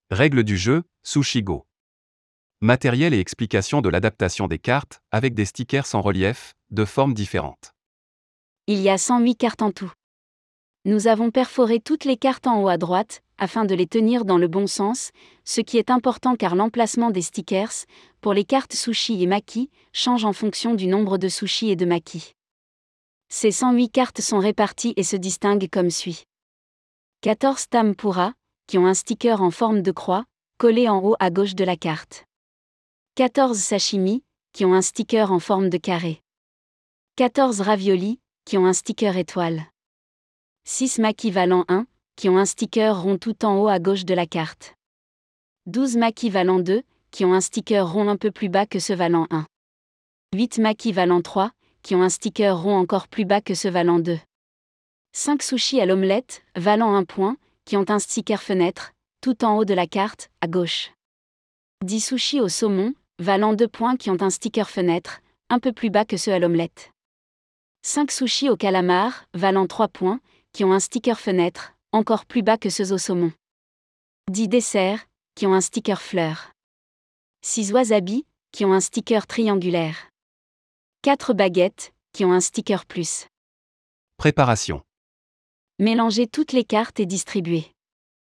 Règles du jeu, Sushi Go. Matériel et explication de l'adaptation des cartes, avec des stickers en relief, de formes différentes. Il y a 108 cartes en tout. Nous avons perforé toutes les cartes en haut à droite, afin de les tenir dans le bon sens, ce qui est important car l'emplacement des stickers, pour les cartes sushi et maki, change en fonction du nombre de sushi et de maki. Ces 108 cartes sont réparties et se distinguent comme suit. 14 tempura, qui ont un sticker en forme de croix, collé en haut à gauche de la carte. 14 sashimi, qui ont un sticker en forme de carré. 14 ravioli, qui ont un sticker étoile. 6 maki valant 1, qui ont un sticker rond tout en haut à gauche de la carte. 12 maki valant 2, qui ont un sticker rond un peu plus bas que ceux valant 1. 8 maki valant 3, qui ont un sticker rond encore plus bas que ceux valant 2. 5 sushis à l'omelette, valant 1 point, qui ont un sticker fenêtre, tout en haut de la carte, à gauche. 10 sushis au saumon, valant 2 points qui ont un sticker fenêtre, un peu plus bas que ceux à l'omelette. 5 sushis au calamar, valant 3 points, qui ont un sticker fenêtre, encore plus bas que ceux au saumon. 10 desserts, qui ont un sticker fleur. 6 wasabi, qui ont un sticker triangulaire. 4 baguettes, qui ont un sticker plus. Préparation. Mélangez toutes les cartes et distribuez.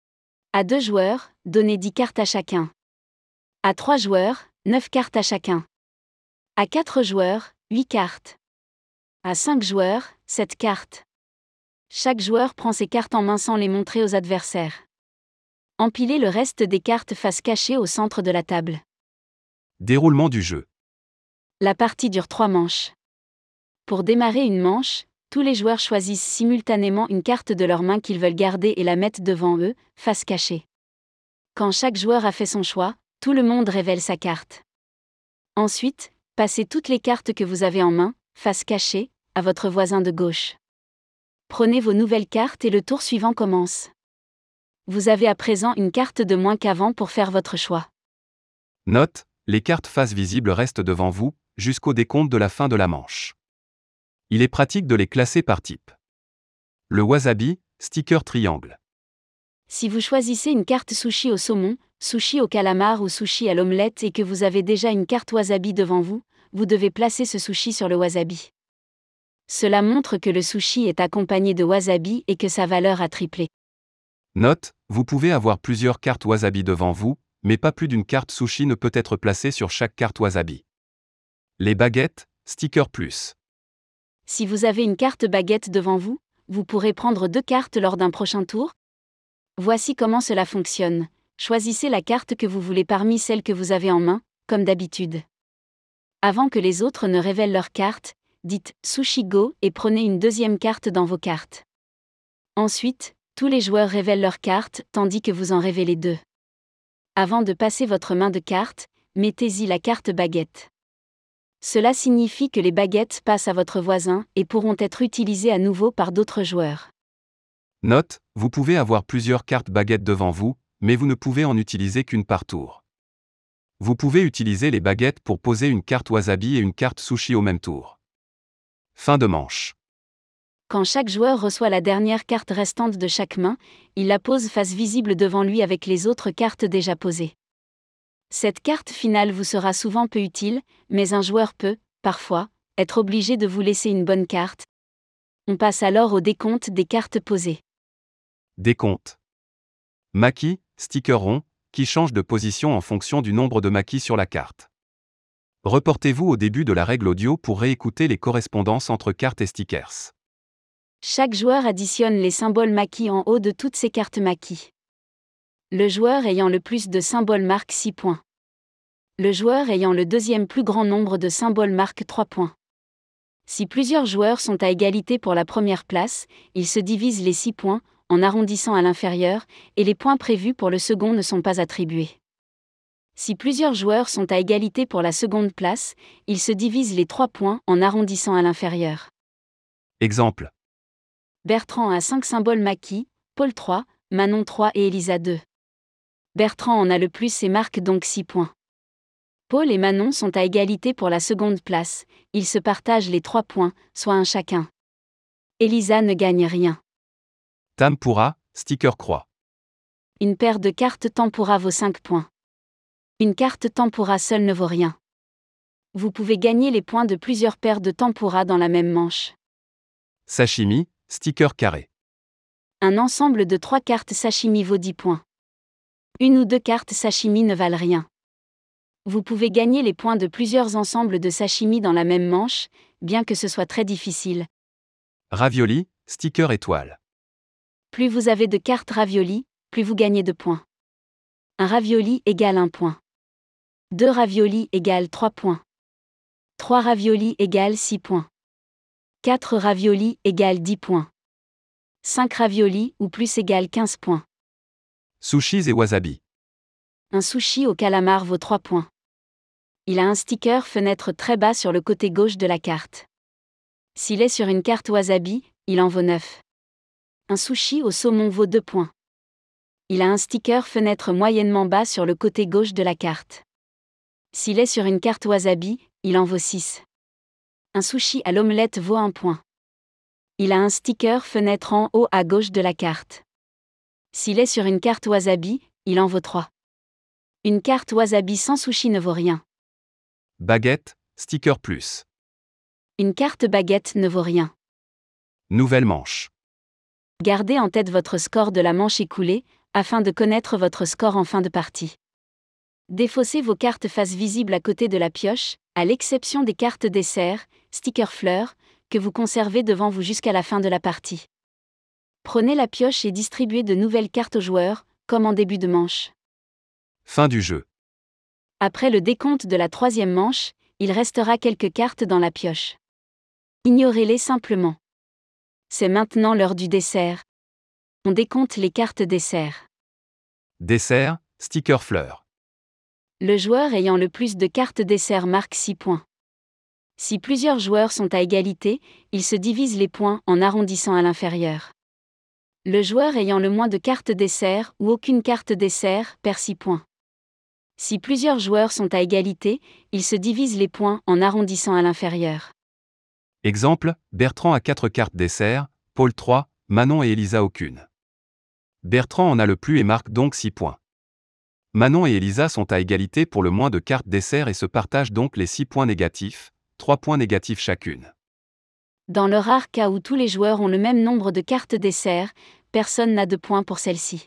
À 2 joueurs, donnez 10 cartes à chacun. À 3 joueurs, 9 cartes à chacun. À 4 joueurs, 8 cartes. À 5 joueurs, 7 cartes. Chaque joueur prend ses cartes en main sans les montrer aux adversaires. Empilez le reste des cartes face cachée au centre de la table. Déroulement du jeu. La partie dure 3 manches. Pour démarrer une manche, tous les joueurs choisissent simultanément une carte de leur main qu'ils veulent garder et la mettent devant eux, face cachée. Quand chaque joueur a fait son choix, tout le monde révèle sa carte. Ensuite, passez toutes les cartes que vous avez en main, face cachée, à votre voisin de gauche. Prenez vos nouvelles cartes et le tour suivant commence. Vous avez à présent une carte de moins qu'avant pour faire votre choix. Note, les cartes face visibles restent devant vous, jusqu'au décompte de la fin de la manche. Il est pratique de les classer par type. Le wasabi, sticker triangle. Si vous choisissez une carte sushi au saumon, sushi au calamar ou sushi à l'omelette et que vous avez déjà une carte wasabi devant vous, vous devez placer ce sushi sur le wasabi. Cela montre que le sushi est accompagné de wasabi et que sa valeur a triplé. Note, vous pouvez avoir plusieurs cartes wasabi devant vous, mais pas plus d'une carte sushi ne peut être placée sur chaque carte wasabi. Les baguettes, sticker plus. Si vous avez une carte baguette devant vous, vous pourrez prendre 2 cartes lors d'un prochain tour. Voici comment cela fonctionne. Choisissez la carte que vous voulez parmi celles que vous avez en main, comme d'habitude. Avant que les autres ne révèlent leur carte, dites « Sushi Go » et prenez une deuxième carte dans vos cartes. Ensuite, tous les joueurs révèlent leurs cartes tandis que vous en révélez 2. Avant de passer votre main de carte, mettez-y la carte baguette. Cela signifie que les baguettes passent à votre voisin et pourront être utilisées à nouveau par d'autres joueurs. Note, vous pouvez avoir plusieurs cartes baguettes devant vous, mais vous ne pouvez en utiliser qu'une par tour. Vous pouvez utiliser les baguettes pour poser une carte wasabi et une carte sushi au même tour. Fin de manche. Quand chaque joueur reçoit la dernière carte restante de chaque main, il la pose face visible devant lui avec les autres cartes déjà posées. Cette carte finale vous sera souvent peu utile, mais un joueur peut, parfois, être obligé de vous laisser une bonne carte. On passe alors au décompte des cartes posées. Décompte. Maki, sticker rond, qui change de position en fonction du nombre de maki sur la carte. Reportez-vous au début de la règle audio pour réécouter les correspondances entre cartes et stickers. Chaque joueur additionne les symboles maki en haut de toutes ses cartes maki. Le joueur ayant le plus de symboles marque 6 points. Le joueur ayant le deuxième plus grand nombre de symboles marque 3 points. Si plusieurs joueurs sont à égalité pour la première place, ils se divisent les 6 points, en arrondissant à l'inférieur, et les points prévus pour le second ne sont pas attribués. Si plusieurs joueurs sont à égalité pour la seconde place, ils se divisent les 3 points, en arrondissant à l'inférieur. Exemple. Bertrand a 5 symboles maki, Paul 3, Manon 3 et Elisa 2. Bertrand en a le plus et marque donc 6 points. Paul et Manon sont à égalité pour la seconde place, ils se partagent les 3 points, soit un chacun. Elisa ne gagne rien. Tempura, sticker croix. Une paire de cartes tempura vaut 5 points. Une carte tempura seule ne vaut rien. Vous pouvez gagner les points de plusieurs paires de tempura dans la même manche. Sashimi, sticker carré. Un ensemble de 3 cartes sashimi vaut 10 points. Une ou 2 cartes sashimi ne valent rien. Vous pouvez gagner les points de plusieurs ensembles de sashimi dans la même manche, bien que ce soit très difficile. Ravioli, sticker étoile. Plus vous avez de cartes ravioli, plus vous gagnez de points. Un ravioli égale 1 point. 2 ravioli égale 3 points. 3 ravioli égale 6 points. 4 ravioli égale 10 points. 5 ravioli ou plus égale 15 points. Sushis et wasabi. Un sushi au calamar vaut 3 points. Il a un sticker fenêtre très bas sur le côté gauche de la carte. S'il est sur une carte wasabi, il en vaut 9. Un sushi au saumon vaut 2 points. Il a un sticker fenêtre moyennement bas sur le côté gauche de la carte. S'il est sur une carte wasabi, il en vaut 6. Un sushi à l'omelette vaut 1 point. Il a un sticker fenêtre en haut à gauche de la carte. S'il est sur une carte wasabi, il en vaut 3. Une carte wasabi sans sushi ne vaut rien. Baguette, sticker plus. Une carte baguette ne vaut rien. Nouvelle manche. Gardez en tête votre score de la manche écoulée, afin de connaître votre score en fin de partie. Défaussez vos cartes face visibles à côté de la pioche, à l'exception des cartes dessert, sticker fleurs, que vous conservez devant vous jusqu'à la fin de la partie. Prenez la pioche et distribuez de nouvelles cartes aux joueurs, comme en début de manche. Fin du jeu. Après le décompte de la 3e manche, il restera quelques cartes dans la pioche. Ignorez-les simplement. C'est maintenant l'heure du dessert. On décompte les cartes dessert. Dessert, sticker fleur. Le joueur ayant le plus de cartes dessert marque 6 points. Si plusieurs joueurs sont à égalité, ils se divisent les points en arrondissant à l'inférieur. Le joueur ayant le moins de cartes dessert ou aucune carte dessert perd 6 points. Si plusieurs joueurs sont à égalité, ils se divisent les points en arrondissant à l'inférieur. Exemple, Bertrand a 4 cartes dessert, Paul 3, Manon et Elisa aucune. Bertrand en a le plus et marque donc 6 points. Manon et Elisa sont à égalité pour le moins de cartes dessert et se partagent donc les 6 points négatifs, 3 points négatifs chacune. Dans le rare cas où tous les joueurs ont le même nombre de cartes dessert, personne n'a de points pour celle-ci.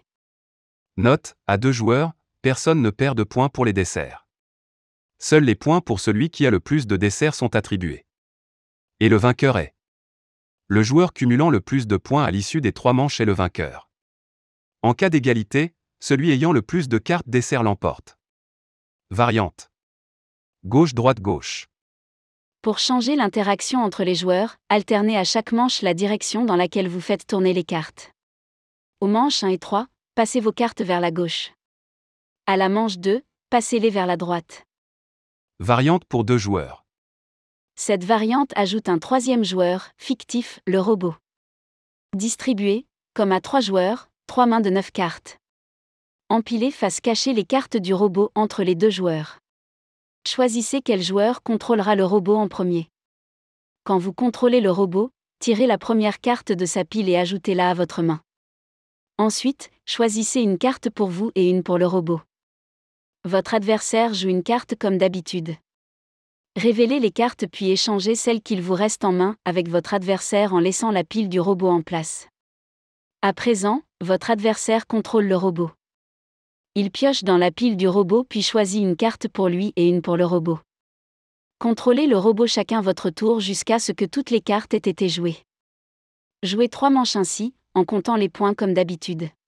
Note, à 2 joueurs, personne ne perd de points pour les desserts. Seuls les points pour celui qui a le plus de desserts sont attribués. Et le vainqueur est. Le joueur cumulant le plus de points à l'issue des 3 manches est le vainqueur. En cas d'égalité, celui ayant le plus de cartes dessert l'emporte. Variante. Gauche-droite-gauche. Pour changer l'interaction entre les joueurs, alternez à chaque manche la direction dans laquelle vous faites tourner les cartes. Aux manches 1 et 3, passez vos cartes vers la gauche. À la manche 2, passez-les vers la droite. Variante pour 2 joueurs. Cette variante ajoute un 3e joueur, fictif, le robot. Distribuez, comme à 3 joueurs, 3 mains de 9 cartes. Empilez face cachée les cartes du robot entre les 2 joueurs. Choisissez quel joueur contrôlera le robot en premier. Quand vous contrôlez le robot, tirez la première carte de sa pile et ajoutez-la à votre main. Ensuite, choisissez une carte pour vous et une pour le robot. Votre adversaire joue une carte comme d'habitude. Révélez les cartes puis échangez celles qu'il vous reste en main avec votre adversaire en laissant la pile du robot en place. À présent, votre adversaire contrôle le robot. Il pioche dans la pile du robot puis choisit une carte pour lui et une pour le robot. Contrôlez le robot chacun votre tour jusqu'à ce que toutes les cartes aient été jouées. Jouez 3 manches ainsi, en comptant les points comme d'habitude.